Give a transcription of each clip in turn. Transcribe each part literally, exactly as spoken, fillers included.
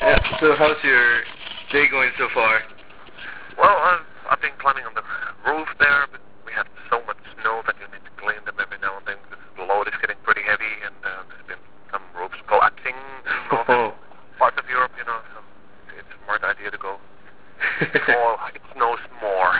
Yeah, so how's your day going so far? Well, I've, I've been climbing on the roof there, but we have so much snow that you need to clean them every now and then because the load is getting pretty heavy, and uh, there's been some roofs collapsing in northern parts of Europe, you know, so it's a smart idea to go before it snows more.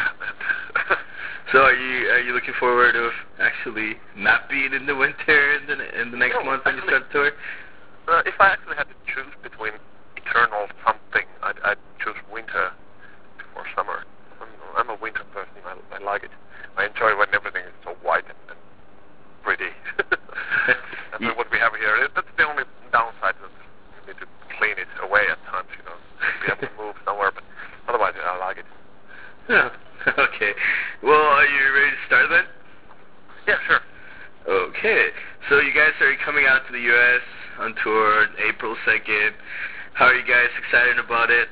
So are you are you looking forward to actually not being in the winter in the, in the next no, month when you actually, start the tour? Uh, if I actually had to choose between eternal something, I'd, I'd choose winter before summer. I'm, I'm a winter person. I, I like it. I enjoy when everything is so white and, and pretty. That's what we have here. That's the only downside. That you need to clean it away at times, you know. We have to move somewhere, but otherwise I like it. Yeah. Okay. Well, are you ready to start then? Yeah, sure. Okay. So you guys are coming out to the U S on tour April second. How are you guys excited about it?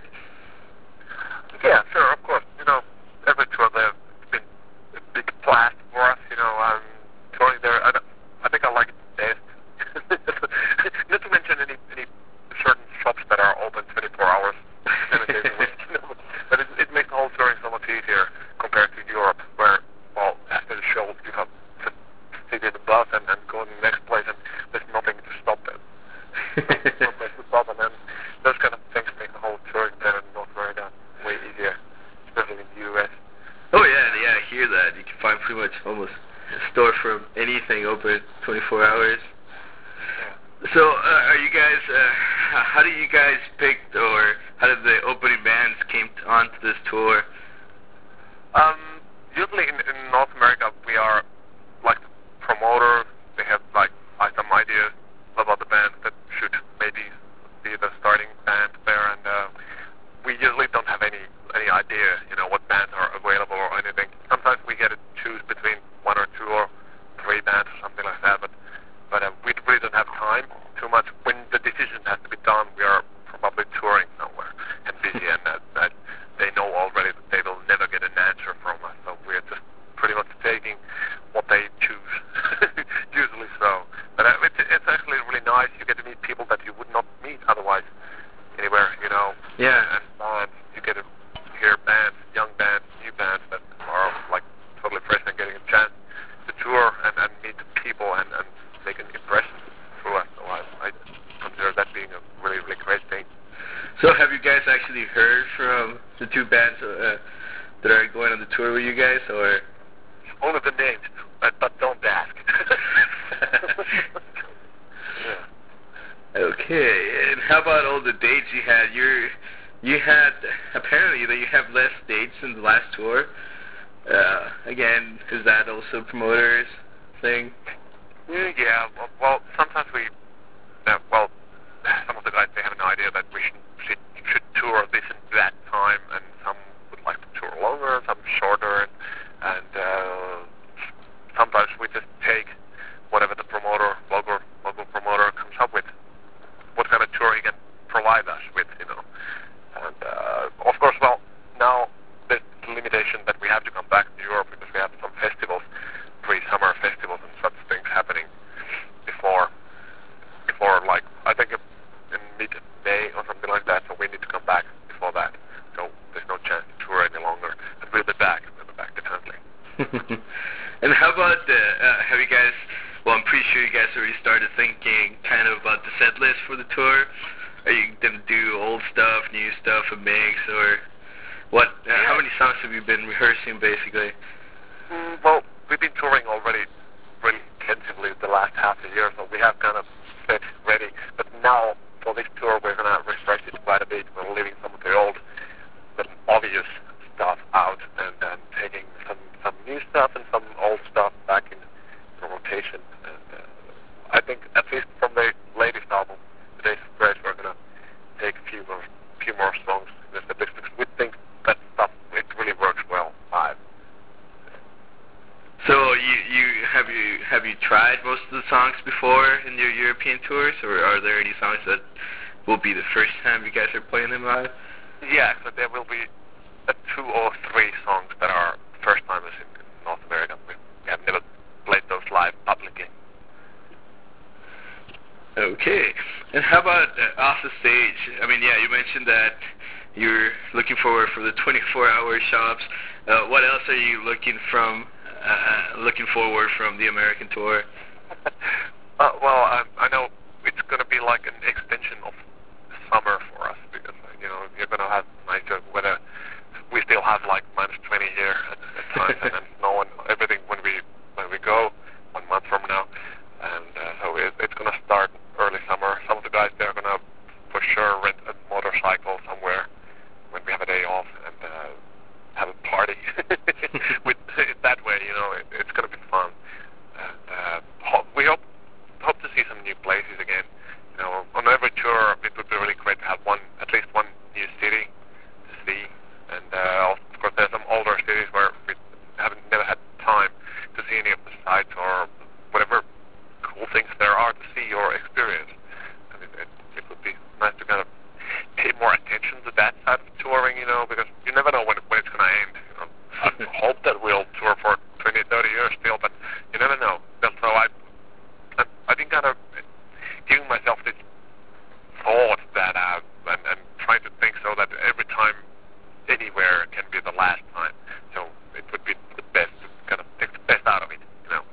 Yeah, sure, of course. You know, every tour there has been a big blast for us. You know, um, touring there, I, I think I like it best. Not to mention any, any certain shops that are open twenty-four hours, seven days a week. You know, but it, it makes the whole touring so much easier compared to Europe, where, well, after the show, you have to sit in the bus and, and go to the next place, and there's nothing to stop them. No place to stop, and then those kind of things make the whole touring there in North America way easier, especially in the U S. Oh yeah, yeah, I hear that. You can find pretty much almost a store for anything open twenty-four hours. Yeah. So, uh, are you guys, uh, how do you guys pick, or how did the opening bands came onto this tour? Um, usually in, in North America, we are like the promoters. They have like some ideas about the band that should maybe be the starting band there, and uh, we usually don't have any any idea, you know, what bands are available or anything. Sometimes we get to choose between one or two or three bands or something like that, but but uh, we really don't have time too much. When the decision has to be done, we are probably touring somewhere and busy, and that, that they know already that they will never get an answer from us. So we're just pretty much taking what they choose, usually so. But uh, it's, it's actually really nice. You get to meet people that you would not meet otherwise anywhere, you know. Yeah. And bands, you get to hear bands, young bands, new bands that are like totally fresh and getting a chance to tour and, and meet people and, and make an impression through us. So I, I consider that being a really, really great thing. So have you guys actually heard from the two bands uh, that are going on the tour with you guys, or? Only the names, but, but don't ask. Yeah. Okay, and how about all the dates you had? You're, you had, apparently that you have less dates than the last tour. Uh, again, is that also promoters thing? Yeah, well, well sometimes we, uh, well, some of the guys, they have an idea that we should, should, should tour this and that time, and some would like to tour longer, some shorter, and, and uh, sometimes we just take whatever the promoter, local, local promoter comes up with, what kind of tour he can provide us with, you know. And uh, of course, well, now there's the limitation that we have to come back to Europe because we have some festivals, pre-summer festivals and such things happening before, before like, I think in mid-May or something like that, so we need to come back before that. So there's no chance to tour any longer. And we'll be back, we'll be back definitely. And how about the, uh, have you guys, well, I'm pretty sure you guys already started thinking kind of about the set list for the tour. Are you going to do old stuff, new stuff, a mix, or what? Uh, yeah. How many songs have you been rehearsing, basically? Mm, well, we've been touring already really intensively the last half a year, so we have kind of set ready. But now, for this tour, we're going to refresh it quite a bit. We're leaving some of the old, the obvious stuff out, and, and taking some, some new stuff and some old stuff back in rotation. And uh, I think, at least from the latest album, The Days of Grace, we're going to take a few more, few more songs in the because we think that stuff, it really works well live. So you, you have you have you tried most of the songs before in your European tours, or are there any songs that will be the first time you guys are playing them live? Yeah, so there will be uh, two or three songs that are first timers in North America. We, we have never played those live publicly. Okay. And how about uh, off the stage? I mean, yeah, you mentioned that you're looking forward for the twenty-four hour shops. Uh, what else are you looking from, uh, looking forward from the American tour? uh, well, I, I know it's going to be like an extension of summer for us because uh, you know you're going to have nicer weather. We still have like minus twenty here at, at times, and then snow and everything when we when we go one month from now. And uh, so it, it's going to start early summer. Some of the guys they're going to for sure rent a motorcycle somewhere when we have a day off and uh, have a party with it that way. You know, it, it's going to be fun. And uh, ho- we hope hope to see some new places again. You know, on every tour it would be really great to have one at least one new city to see. And uh, of course, there's some older cities where we haven't never had time to see any of the sites or whatever cool things there are to see or experience. And it, it, it would be nice to kind of pay more attention to that side of touring, you know, because you never know when, when it's going to end. You know, I hope that we'll tour for twenty, thirty years still, but you never know. So I, I, I've been kind of giving myself this thought that, uh, and, and trying to think so that every time anywhere can be the last time. So it would be the best to kind of take the best out of it, you know.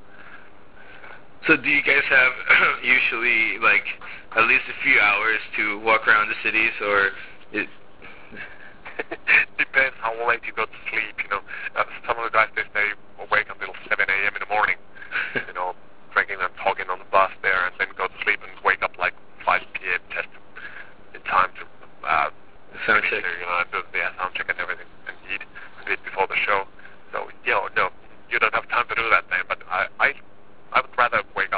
So do you guys have usually like at least a few hours to walk around the cities, or it depends how late you go to sleep, you know. Uh, some of the guys, they stay awake until seven a.m. in the morning, you know, drinking and talking on the bus there, and then go to sleep and wake up like five p.m. just in time to uh, sound check. You know, do the yeah, sound check and everything, and eat a bit before the show. So, you know, no, you don't have time to do that then, but I, I, I would rather wake up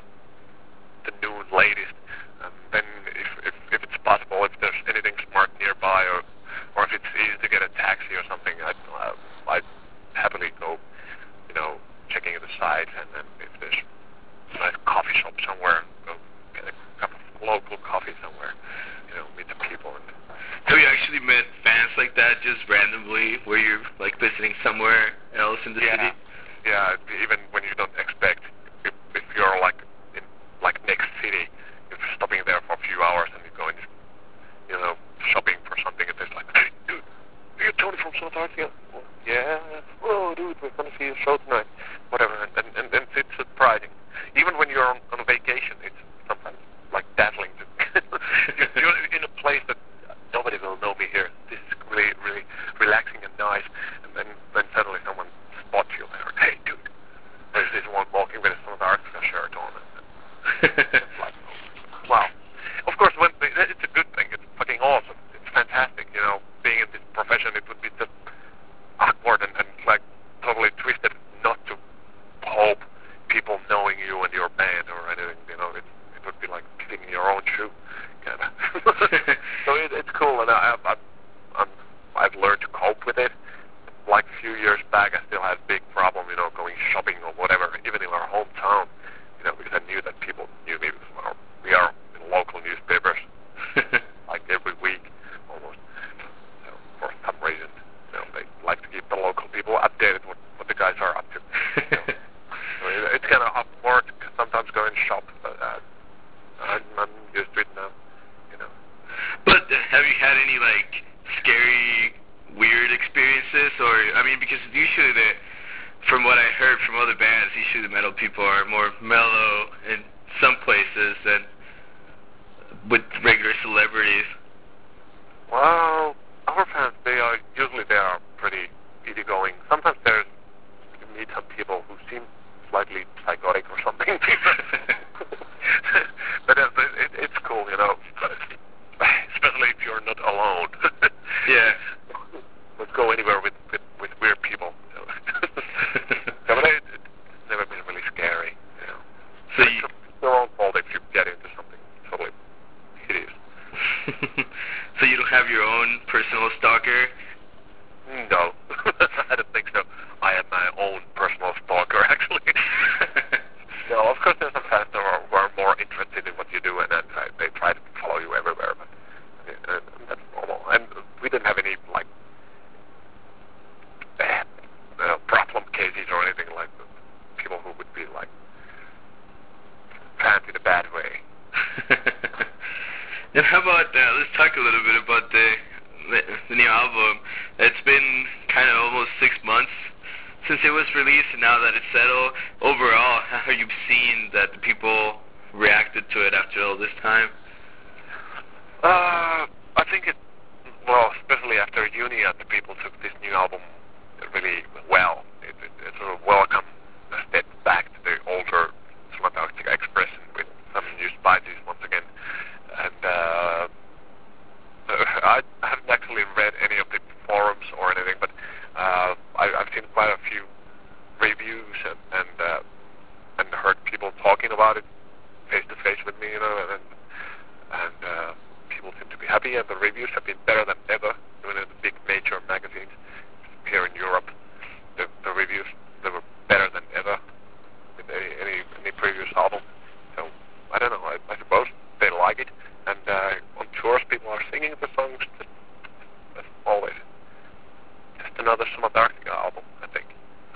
the noon latest, and then if, if, if it's possible, if there's anything smart nearby, or, or if it's easy to get a taxi or something, I'd, uh, I'd happily go, you know, checking the site, and then if there's a nice coffee shop somewhere, go get a cup of local coffee somewhere, you know, meet the people. And have you actually met fans like that just randomly, where you're like visiting somewhere else in the yeah. city? Yeah, even when you don't expect, if, if you're like in like next city, if you're stopping there for a few hours and you're going, you know, shopping for something, and there's like, hey, dude, are you Tony from South Africa? Well, yeah. Oh, dude, we're going to see a show tonight. Whatever, and, and, and, and it's surprising. Even when you're on, on a vacation, it's sometimes like dazzling. To you're in a place that nobody will know me here. This is really, really relaxing and nice. And then, then suddenly someone spots you there. Hey, dude, there's this one walking with a South Africa shirt on. And, like, wow. Of course, when it's a good thing. It's fucking awesome. It's fantastic. You know, being in this profession, it would be just awkward and, and like totally twisted not to hope people knowing you and your band or anything. You know, it it would be like kicking your own shoe. Kind of. So it, it's cool, and I, I, I'm, I've learned to cope with it. Like a few years back, I still had a big problem, you know, going shopping or whatever, even in our hometown, you know, because I knew that people knew me because our, we are in local newspapers, like every week, almost. So for some reason, you know, they like to keep the local people updated what, what the guys are up to. You know. So it, it's kind of awkward sometimes going to shop, but uh, I'm, I'm used to it now. But uh, have you had any like scary, weird experiences, or I mean, because usually the, from what I heard from other bands, usually the metal people are more mellow in some places than with regular celebrities. Well, our fans, they are usually they are pretty easygoing. Sometimes there's you meet some people who seem slightly psychotic or something. But uh, it, it, it's cool, you know. Especially if you're not alone. Yeah. Let's go anywhere with, with, with weird people. Yeah, but it, it's never been really scary. You know. So it's you, your own fault if you get into something totally hideous. So you don't have your own personal stalker? No. I don't think so. I am my own personal stalker, actually. No, of course there's some fans that are, who are more interested in what you do, and then uh, they try to follow you everywhere, but uh, that's normal. And we didn't have any, like, uh, problem cases or anything like that. People who would be, like, fans in a bad way. talk a little bit about the the, the new album. It's been kind of almost six months since it was released, and now that it's settled, overall, how have you seen that the people reacted to it after all this time? Uh, I think it, well, especially after Unia, the people took this new album really well. It, it, it sort of welcomed a step back to the older Sumatarctica expression with some new spices once again. And uh, I haven't actually read any of the forums or anything, but uh, I, I've seen quite a few reviews and and, uh, and heard people talking about it face to face with me, you know, and and uh, people seem to be happy, and the reviews have been better than ever. Even in the big major magazines here in Europe, the, the reviews they were better than ever with any any, any previous album. So I don't know. I, I suppose they like it, and uh, on tours people are singing the songs. Just, as always, just another Sumatarctica album, I think.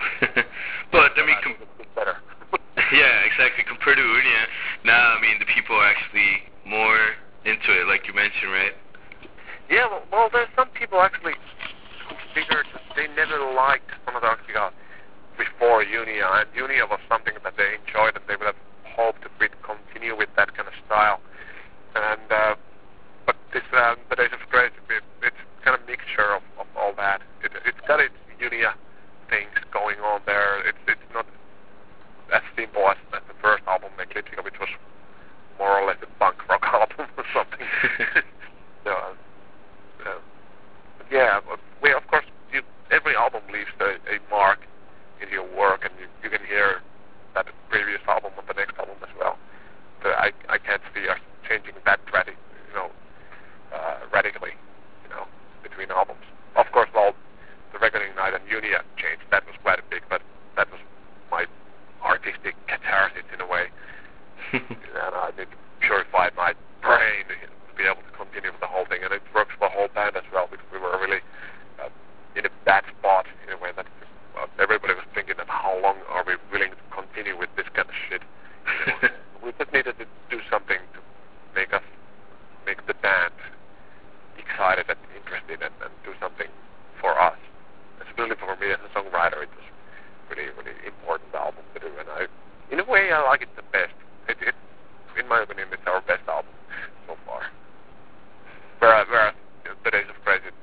But I mean, com- it's better. Yeah, exactly. Compared to Unia, now I mean the people are actually more into it, like you mentioned, right? Yeah, well, well there's some people actually who figured that they never liked Sumatarctica before Unia, and Unia was something that they enjoyed, and they would have hoped to continue with that kind of style. And uh, but this uh, the Days of Grace, it, it's kind of mixture of, of all that. It, it's got its Unia things going on there. It's it's not as simple as, as the first album, Ecliptica, which was more or less a punk rock album or something. so, uh, uh, yeah, but we, of course, you, every album leaves a, a mark in your work, and you, you can hear that previous album on the next album as well. So I, I can't see us changing that radi- you know, uh, radically, you know, between albums. Of course, well, the Reckoning Night and Unia changed. That was quite big, but that was my artistic catharsis in a way. And I did purify my brain to be able to continue with the whole thing, and it works for the whole band as well, because we were really uh, in a bad spot in a way that uh, everybody was thinking that how long are we willing to continue with this kind of shit. You know? We just needed to do something to make us, make the band excited and interested, and, and do something for us. Especially for me as a songwriter, it was really, really important album to do, and I, in a way, I like it the best. It, it, in my opinion, it's our best album so far. Whereas, whereas the Days of Grace, it,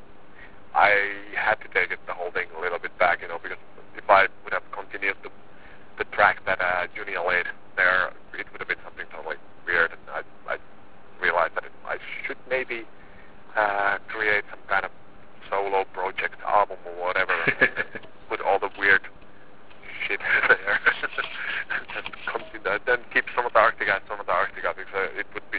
I had to take it the whole thing a little bit back, you know, because if I would have continued the the track that uh, Unia laid there, it would have been something totally weird, and I, I realized that it, I should maybe uh, create some kind of solo project album or whatever, put all the weird shit there, and continue, then keep Sumatarctica as Sumatarctica, because uh, it would be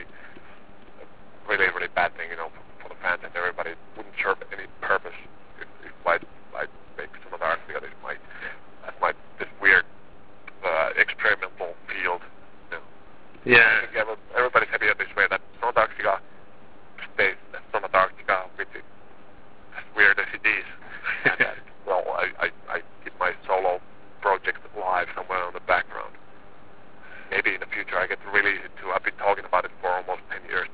a really, really bad thing, you know, for, for the fans and everybody. It wouldn't serve any purpose if, if I, I make Sumatarctica this my, as my, this weird uh, experimental field, you know. Yeah. I think everybody's happy this way, that Sumatarctica stays as Sumatarctica with it, as weird as it is. And that, well, I, I, I keep my solo project alive somewhere on the background. Maybe in the future I get to release it too. I've been talking about it for almost ten years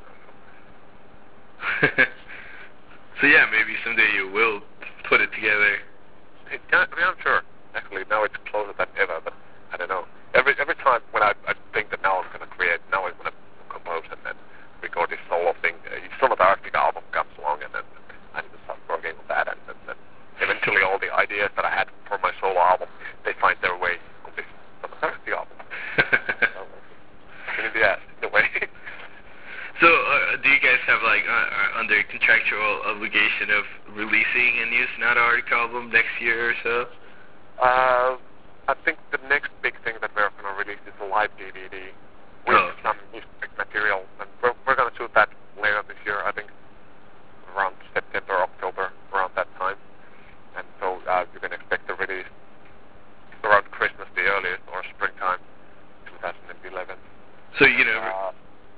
now. So, so yeah, maybe someday you will put it together. It, yeah, I mean, I'm sure. Actually, now it's closer than ever, but I don't know. Every every time when I, I think that now I'm going to create, now I'm going to compose and then record this solo thing, uh, some of the Arctic album comes along, and then I need to start working on that, and then eventually all the ideas that I had for my solo album, they find their way on this Sumatarctica album. So, in the ass, in a way. So, uh, do you guys have, like, uh, under contractual obligation of releasing a new Sumatarctica album next year or so? Uh, I think the next big thing that we're going to release is a live D V D with oh. some historic material, and we're, we're going to shoot that later this year, I think, around September, October, around that time. And so uh, you can expect the release around Christmas, the earliest, or springtime, twenty eleven. So you know. Uh,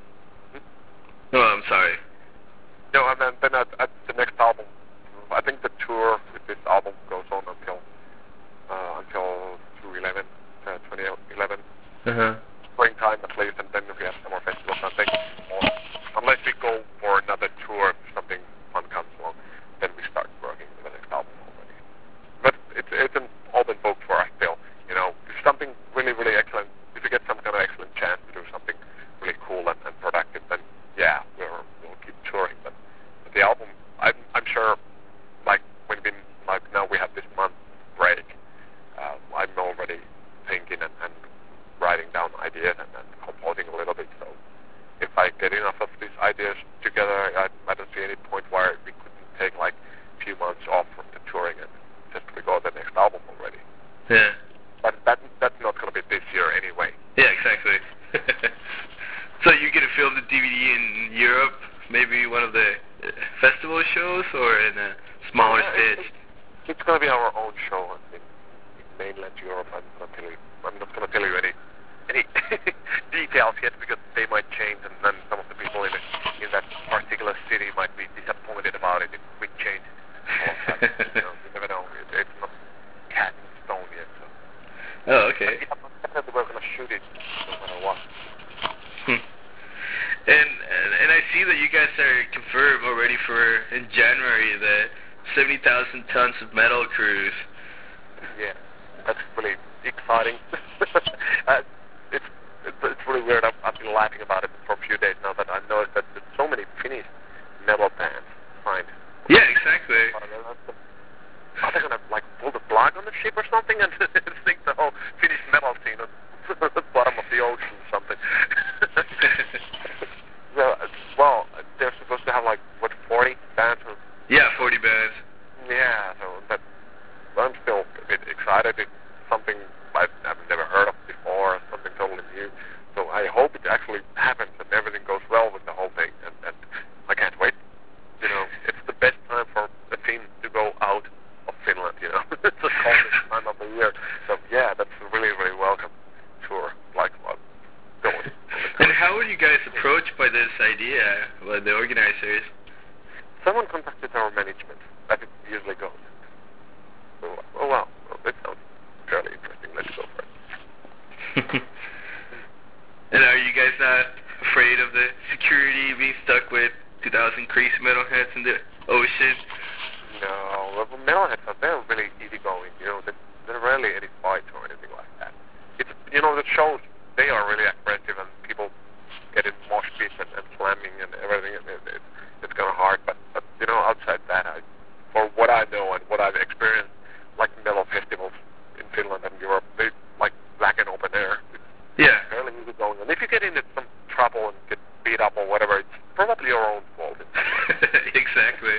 oh, I'm sorry. No, and then, then at, at the next album, I think the tour with this album goes on until uh, until twenty eleven, uh, twenty eleven. Uh-huh. Springtime at least, and then we have some more festivals, I think. Or, unless we go for another tour the uh, festival shows or in a smaller Yeah, stage? It's, it's going to be our own show in, in mainland Europe. I'm not tell you. I'm not going to tell you any any details yet because they might change, and then some of the people in in that particular city might be disappointed about it if we change. All of that. You know, you never know. It, it's not cast in stone yet. So. Oh, okay. But yeah, definitely we're going to shoot it no matter what. Hmm. And, and and I see that you guys are confirmed already for in January the seventy thousand tons of metal cruise. Yeah, that's really exciting. uh, it's, it's it's really weird. I've, I've been laughing about it for a few days now that I noticed that there's so many Finnish metal bands signed. Yeah, exactly. Are they gonna like pull the plug on the ship or something and sink the whole Finnish metal scene at the bottom of the ocean or something? So, well, they're supposed to have like what forty bands or yeah, forty bands. yeah, so that I'm still a bit excited. It's something I've, I've never heard of before, something totally new. So I hope it actually happens and everything goes well with the whole thing. And, and I can't wait. You know, it's the best time for a Finn to go out of Finland. You know, it's the coldest time of the year. So yeah, that's a really, really welcome tour. Like what? Going. And how were you guys approached by this idea, by the organizers? Someone contacted our management. That it usually goes. So, oh wow, well, that sounds fairly interesting. Let's go for it. And are you guys not afraid of the security being stuck with two thousand crazy metalheads in the ocean? No, well, metalheads are they're really easygoing. You know, there there are rarely any fights or anything like that. It's you know the shows they are really aggressive and people get in mosh pits and, and slamming and everything. And it, it, it's kind of hard, but, but you know outside that, I, for what I know and what I've experienced, like metal festivals in Finland and Europe, they like black and open air. It's yeah. fairly easy going. And if you get into some trouble and get beat up or whatever, it's probably your own fault. Exactly.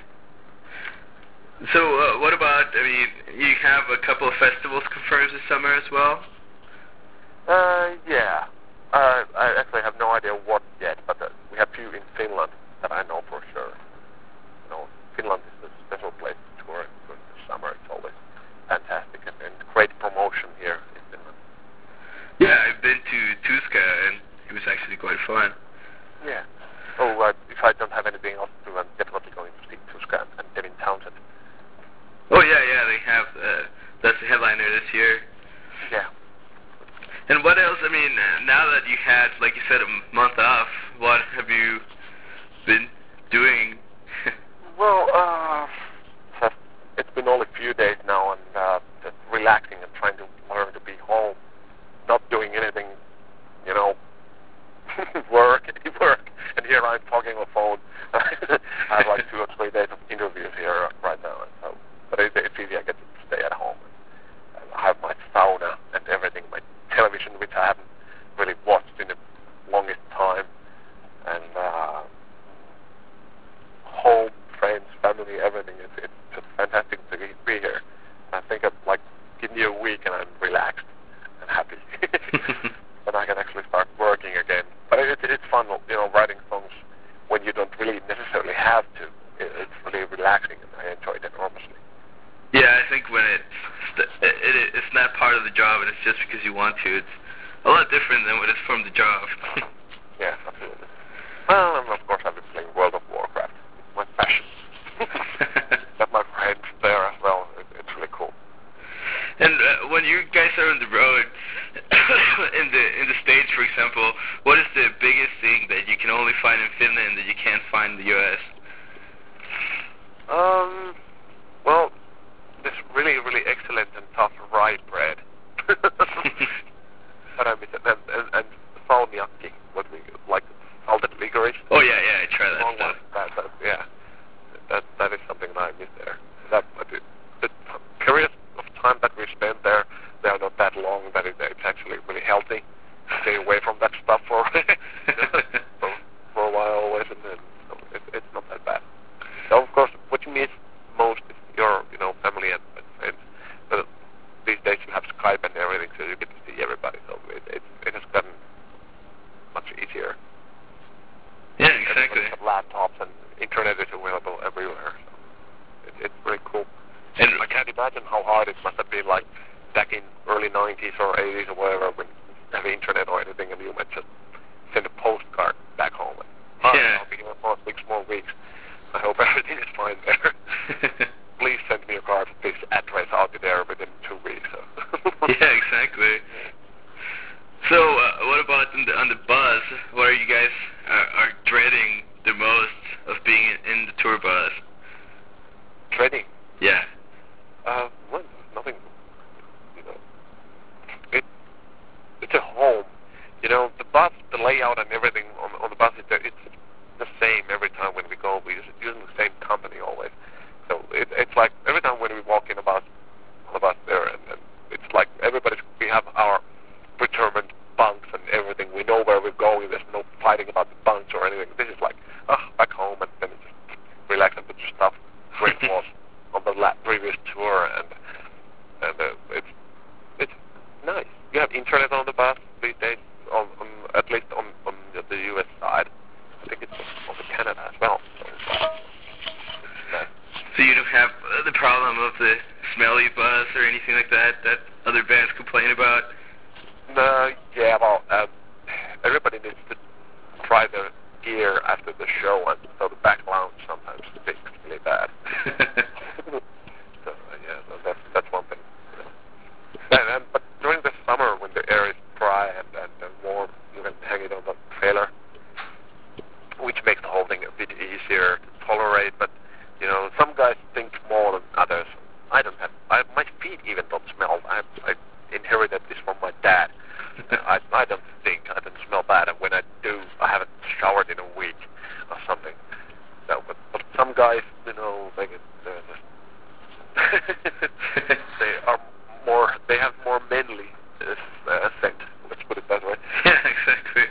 So uh, what about, I mean, you have a couple of festivals confirmed this summer as well? Uh, yeah. Uh, I actually have no idea what yet, but uh, we have few in Finland that I know for sure. You know, Finland is a special place to tour during the summer. It's always fantastic and, and great promotion here in Finland. Yeah, I've been to Tuska and it was actually quite fun. Yeah. Oh, uh, if I don't have anything else to do, I'm definitely going to see Tuska and, and Devin Townsend. Oh yeah, yeah, they have, uh, that's the headliner this year. Yeah. And what else, I mean, now that you had, like you said, a month off, what have you been doing? Well, uh, just, it's been only a few days now and uh, just relaxing and trying to learn to be home, not doing anything, you know, work, work, and here I'm talking on the phone. I have like two or three days of interviews here right now, and so, but it, it's easy, I get to stay at home. And I have my sauna and everything, my television, which I haven't really watched in the longest time, and uh, home, friends, family, everything. It's, it's just fantastic to be, be here. I think I've like give me a week and I'm relaxed and happy. And I can actually start working again. But it, it, it's fun, you know, writing songs when you don't really necessarily have to. It, it's really relaxing and I enjoy it enormously. Yeah, I think when it's, it, it, it's not part of the job and it's just because you want to, it's a lot different than when it's from the job. Yeah, absolutely. Well, and of course I've been playing World of Warcraft. It's my passion. Got my friends there as well. It, it's really cool. And uh, when you guys are on the road, in the in the States, for example, what is the biggest thing that you can only find in Finland that you can't find in the U S? Um, well, this really, really excellent and tough rye bread. But I miss it. And, and, and salmiakki, what we like, salted licorice. Oh yeah, yeah, I try that Long stuff. one. That, that, yeah, that that is something that I miss there. That the, the periods of time that we spend there, they are not that long. That it, it's actually really healthy. Stay away from that stuff for for, for a while always, and then so it, it's not that bad. Now, of course, what you miss most is your, you know, family and, and friends. But these days you have Skype and everything, so you get to see everybody. So it it, it has gotten much easier. Yeah, exactly. Have laptops and early nineties or eighties or whatever, when you have internet or anything, and you might just send a postcard back home. And, oh, Yeah. I'll be here for six more weeks. I hope everything is fine there. Please send me a card at this address. I'll be there within two weeks. So. Yeah, exactly. So, uh, what about on the, on the bus? What are you guys are, are dreading the most of being in, in the tour bus? Dreading? Yeah. Uh, well, nothing. You know, it it's a home. You know, the bus, the layout and everything on on the bus, it, it's the same every time when we go. We're using the same company always. So it, it's like every time when we walk in a bus, on the bus there, and, and it's like everybody's, we have our predetermined bunks and everything. We know where we're going. There's no fighting about the bunks or anything. This is like, oh, back home, and then just relax and put your stuff where it was on the la- previous tour, and and uh, it's it's nice. You have internet on the bus these days, on, on at least on, on the U S side. I think it's on the Canada as well. So, uh, it's nice. So you don't have uh, the problem of the smelly bus or anything like that that other bands complain about? No, yeah, well, uh, everybody needs to try their gear after the show, and so the back lounge sometimes stinks really bad. So, uh, yeah, so that's, that's one thing. You know. and, and, but during the summer, when the air is dry and, and, and warm, you can hang it on the trailer, which makes the whole thing a bit easier to tolerate, but, you know, some guys think more than others. I don't have, I, my feet even don't smell. I, I inherited this from my dad. I, I don't think I don't smell bad, and when I do, I haven't showered in a week or something. So, but, but some guys, you know, they get, uh, they are more, they have more manly uh, scent. Let's put it that way. Yeah, exactly.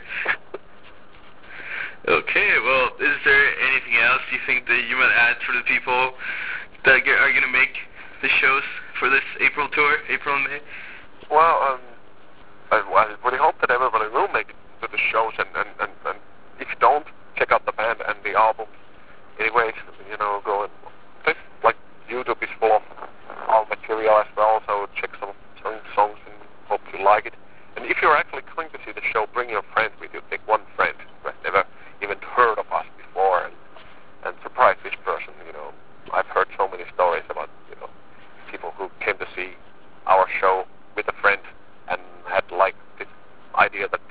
Okay, well, is there anything else you think that you might add for the people that get, are going to make the shows for this April tour, April and May? Well, um, I, I really hope that everybody will make it to the shows, and, and, and, and if you don't, check out the band and the album. Anyways, you know, go and, this, like, YouTube is full of all material as well, so check some, some songs and hope you like it. And if you're actually coming to see the show, bring your friend with you. Take one friend who has never even heard of us before, and, and surprise this person, you know. I've heard so many stories about, you know, people who came to see our show with a friend and had like this idea that